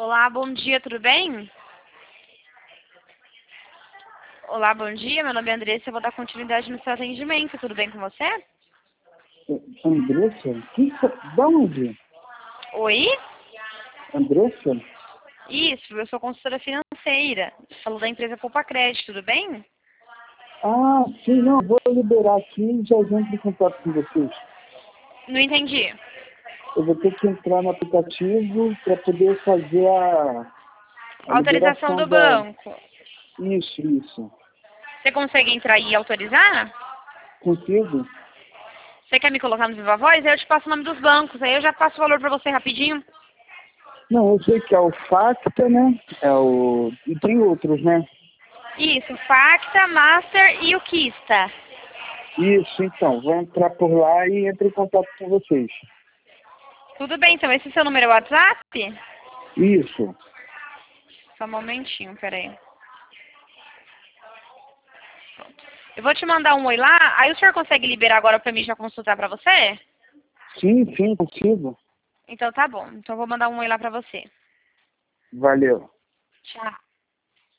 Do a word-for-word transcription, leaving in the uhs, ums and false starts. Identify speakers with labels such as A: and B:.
A: Olá, bom dia, tudo bem? Olá, bom dia, meu nome é Andressa, eu vou dar continuidade no seu atendimento, tudo bem com você?
B: Andressa? Que, da onde?
A: Oi?
B: Andressa?
A: Isso, eu sou consultora financeira, falo da empresa Poupa Crédito, tudo bem?
B: Ah, sim, não, vou liberar aqui e já entro em contato com vocês.
A: Não entendi.
B: Eu vou ter que entrar no aplicativo para poder fazer a, a
A: Autorização
B: liberação
A: do
B: da...
A: banco.
B: Isso, isso.
A: Você consegue entrar e autorizar?
B: Consigo?
A: Você quer me colocar no Viva Voz? Aí eu te passo o nome dos bancos, aí eu já passo o valor pra você rapidinho.
B: Não, eu sei que é o Facta, né? É o... E tem outros, né?
A: Isso, Facta, Master e o Kista.
B: Isso, então. Vou entrar por lá e entro em contato com vocês.
A: Tudo bem, então esse é seu número é o WhatsApp?
B: Isso.
A: Só um momentinho, peraí. Eu vou te mandar um oi lá, aí o senhor consegue liberar agora pra mim já consultar pra você?
B: Sim, sim, consigo.
A: Então tá bom, então eu vou mandar um oi lá pra você.
B: Valeu.
A: Tchau.